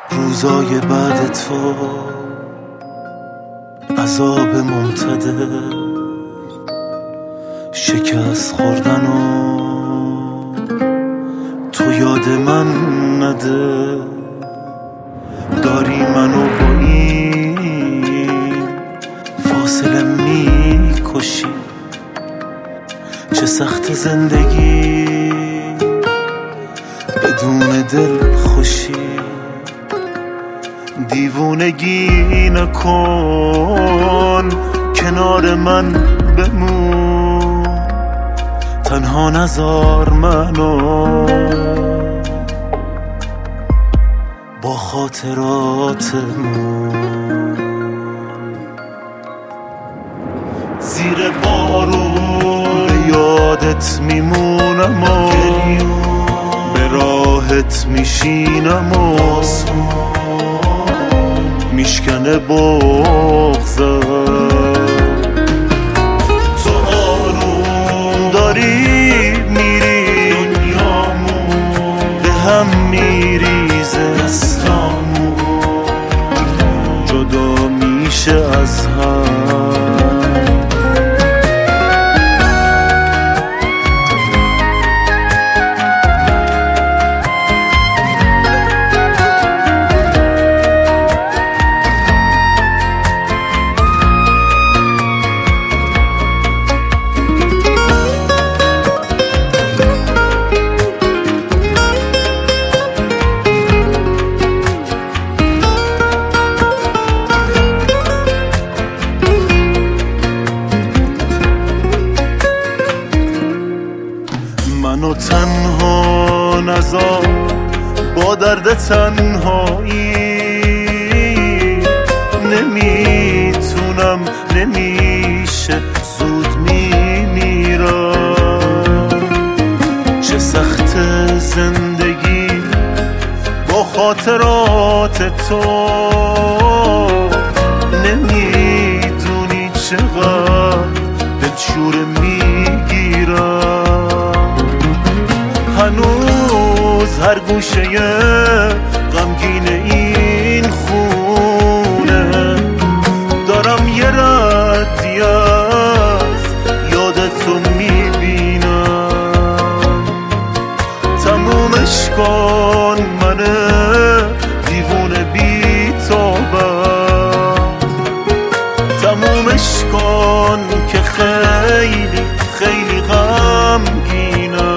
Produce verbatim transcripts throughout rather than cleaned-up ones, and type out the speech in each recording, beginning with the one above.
روزای بعد تو عذاب ممتده، شکست خوردن و تو یاد من نده. داری منو با این فاصله میکشی، چه سخت زندگی بدون دل خوشی. دیوونگی نکن، کنار من بمون، تنها نذار منو با خاطراتمون. زیر بارون به یادت میمونم و به راحت میشینم و میشکنه بغضم. تو آروم داری میری، دنیامون به هم میریزه، دستامون جدا میشه از هم. منو تنها نذار با درد تنهایی، نمیتونم نمیشه زود میمیرم. چه سخت زندگی با خاطرات تو، نمیدونی چقدر دلشوره میگیرم. هنوز هر گوشه غمگین این خونه دارم یه ردی از یادتو میبینم. تمومش کن من دیوونه بی توبم، تمومش کن که خیلی خیلی غمگینم.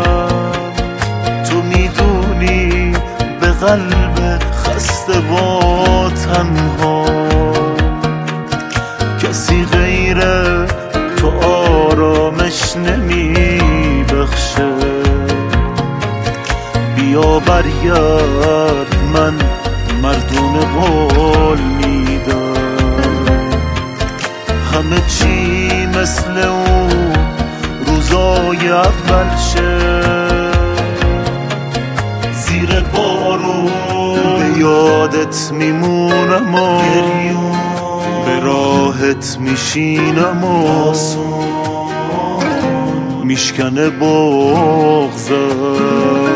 قلب خسته و تنها کسی غیر تو آرامش نمیبخشه. بیا برگرد، من مردونه قول میدم. همه چی مثل اون روزای اول شه. زیر بارون به یادت میمونم و به راحت میشینم و میشکنه بغضم.